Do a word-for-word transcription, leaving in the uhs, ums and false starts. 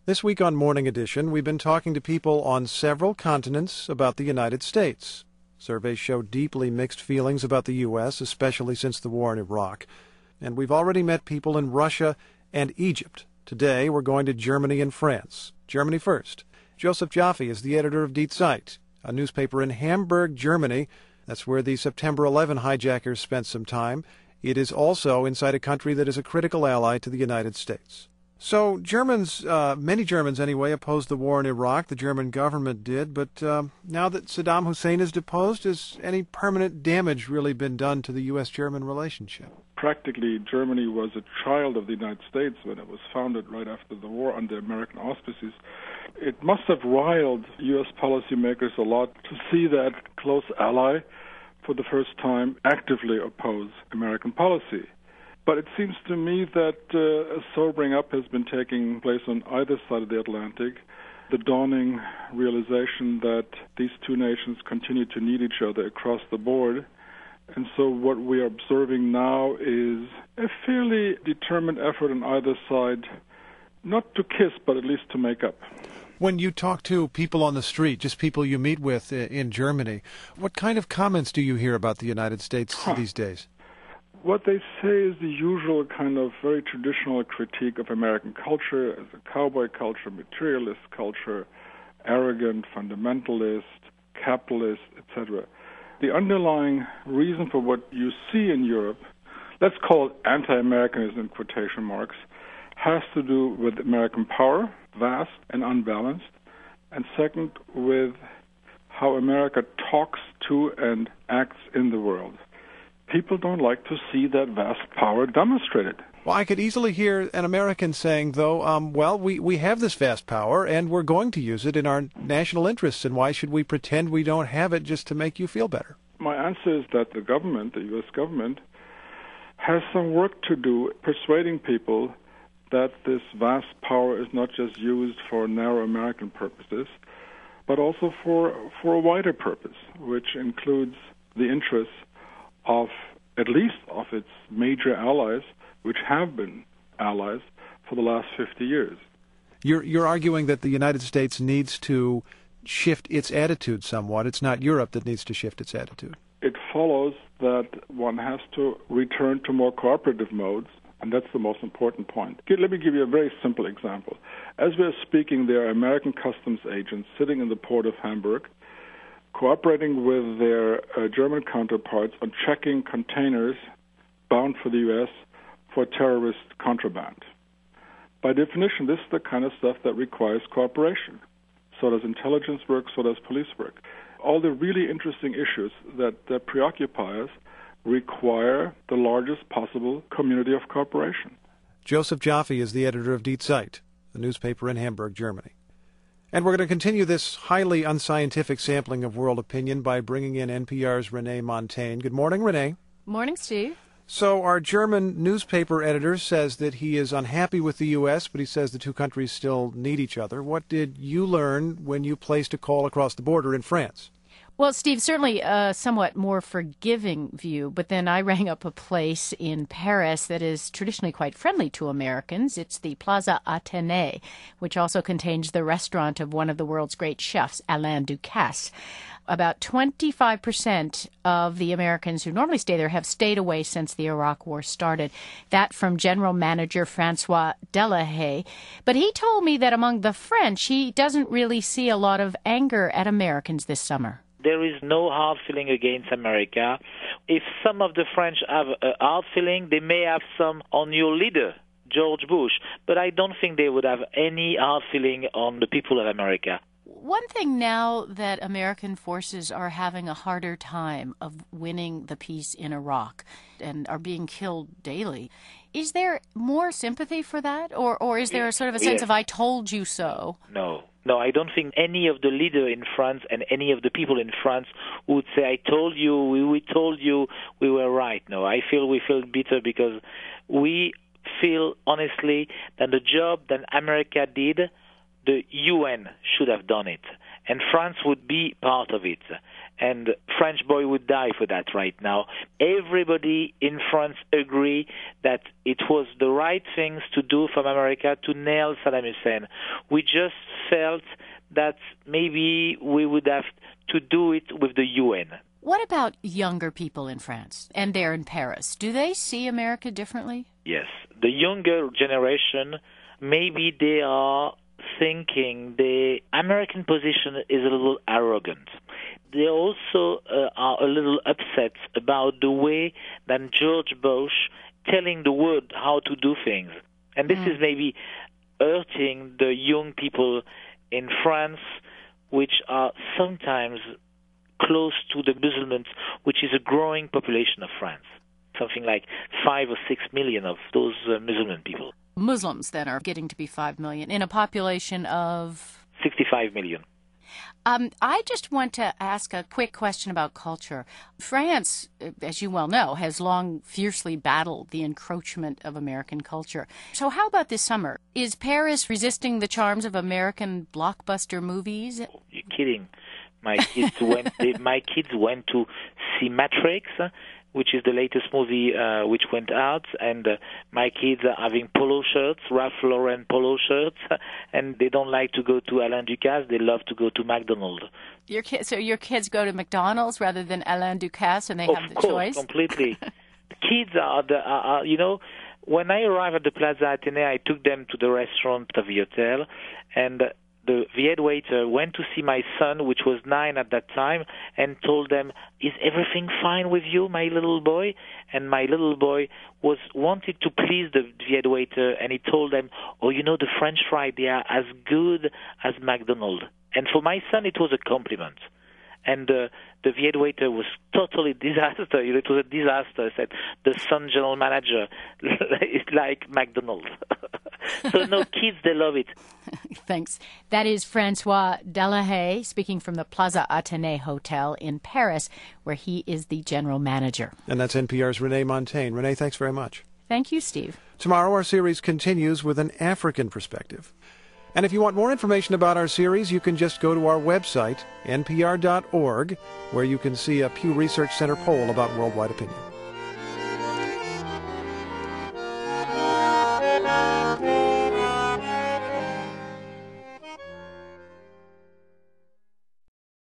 This week on Morning Edition, we've been talking to people on several continents about the United States. Surveys show deeply mixed feelings about the U S, especially since the war in Iraq. And we've already met people in Russia and Egypt. Today, we're going to Germany and France. Germany first. Joseph Joffe is the editor of Die Zeit, a newspaper in Hamburg, Germany. That's where the September eleventh hijackers spent some time. It is also inside a country that is a critical ally to the United States. So Germans, uh, many Germans anyway, opposed the war in Iraq. The German government did. But uh, now that Saddam Hussein is deposed, has any permanent damage really been done to the U S German relationship? Practically, Germany was a child of the United States when it was founded right after the war under American auspices. It must have riled U S policymakers a lot to see that close ally for the first time actively oppose American policy. But it seems to me that uh, a sobering up has been taking place on either side of the Atlantic. The dawning realization that these two nations continue to need each other across the board. And so what we are observing now is a fairly determined effort on either side, not to kiss, but at least to make up. When you talk to people on the street, just people you meet with in Germany, what kind of comments do you hear about the United States huh. these days? What they say is the usual kind of very traditional critique of American culture as a cowboy culture, materialist culture, arrogant, fundamentalist, capitalist, et cetera. The underlying reason for what you see in Europe, let's call it anti-Americanism in quotation marks, has to do with American power, vast and unbalanced, and second, with how America talks to and acts in the world. People don't like to see that vast power demonstrated. Well, I could easily hear an American saying, though, um, well, we, we have this vast power, and we're going to use it in our national interests, and why should we pretend we don't have it just to make you feel better? My answer is that the government, the U S government, has some work to do persuading people that this vast power is not just used for narrow American purposes, but also for, for a wider purpose, which includes the interests of at least of its major allies, which have been allies for the last fifty years. You're, you're arguing that the United States needs to shift its attitude somewhat. It's not Europe that needs to shift its attitude. It follows that one has to return to more cooperative modes, and that's the most important point. Let me give you a very simple example. As we're speaking, there are American customs agents sitting in the port of Hamburg, cooperating with their uh, German counterparts on checking containers bound for the U S for terrorist contraband. By definition, this is the kind of stuff that requires cooperation. So does intelligence work, so does police work. All the really interesting issues that, that preoccupy us require the largest possible community of cooperation. Joseph Joffe is the editor of Die Zeit, the newspaper in Hamburg, Germany. And we're going to continue this highly unscientific sampling of world opinion by bringing in N P R's Renee Montagne. Good morning, Renee. Morning, Steve. So our German newspaper editor says that he is unhappy with the U S, but he says the two countries still need each other. What did you learn when you placed a call across the border in France? Well, Steve, certainly a somewhat more forgiving view, but then I rang up a place in Paris that is traditionally quite friendly to Americans. It's the Plaza Athénée, which also contains the restaurant of one of the world's great chefs, Alain Ducasse. About twenty-five percent of the Americans who normally stay there have stayed away since the Iraq War started. That from General Manager Francois Delahaye. But he told me that among the French, he doesn't really see a lot of anger at Americans this summer. There is no hard feeling against America. If some of the French have a hard feeling, they may have some on your leader, George Bush. But I don't think they would have any hard feeling on the people of America. One thing now that American forces are having a harder time of winning the peace in Iraq and are being killed daily, is there more sympathy for that? Or, or is there a sort of a sense yes. of I told you so? No. No, I don't think any of the leaders in France and any of the people in France would say, I told you, we, we told you we were right. No, I feel we feel bitter because we feel, honestly, that the job that America did, the U N should have done it. And France would be part of it. and French boy would die for that right now. Everybody in France agree that it was the right things to do from America to nail Saddam Hussein. We just felt that maybe we would have to do it with the U N. What about younger people in France and there in Paris? Do they see America differently? Yes. The younger generation, maybe they are thinking the American position is a little arrogant. They also uh, are a little upset about the way that George Bush telling the world how to do things. And this mm. is maybe hurting the young people in France, which are sometimes close to the Muslims, which is a growing population of France. Something like five or six million of those uh, Muslim people. Muslims, then, are getting to be five million in a population of sixty-five million. Um, I just want to ask a quick question about culture. France, as you well know, has long fiercely battled the encroachment of American culture. So how about this summer? Is Paris resisting the charms of American blockbuster movies? Oh, you're kidding. My kids went. They, my kids went to see Matrix, which is the latest movie uh, which went out, and uh, my kids are having polo shirts, Ralph Lauren polo shirts, and they don't like to go to Alain Ducasse. They love to go to McDonald's. Your kids, so your kids go to McDonald's rather than Alain Ducasse, and they of have the course, choice. Completely. Kids are the are, are, you know. When I arrived at the Plaza Athénée, I took them to the restaurant of the hotel, and the, the head waiter went to see my son, which was nine at that time, and told them, "Is everything fine with you, my little boy?" And my little boy was wanted to please the, the head waiter, and he told them, "Oh, you know, the French fries, they are as good as McDonald's." And for my son, it was a compliment. And uh, the head waiter was totally disaster. You know, it was a disaster. I said, the son general manager is like McDonald's. So, no, kids, they love it. Thanks. That is Francois Delahaye speaking from the Plaza Athénée Hotel in Paris, where he is the general manager. And that's N P R's Renee Montagne. Renee, thanks very much. Thank you, Steve. Tomorrow, our series continues with an African perspective. And if you want more information about our series, you can just go to our website, N P R dot org, where you can see a Pew Research Center poll about worldwide opinion.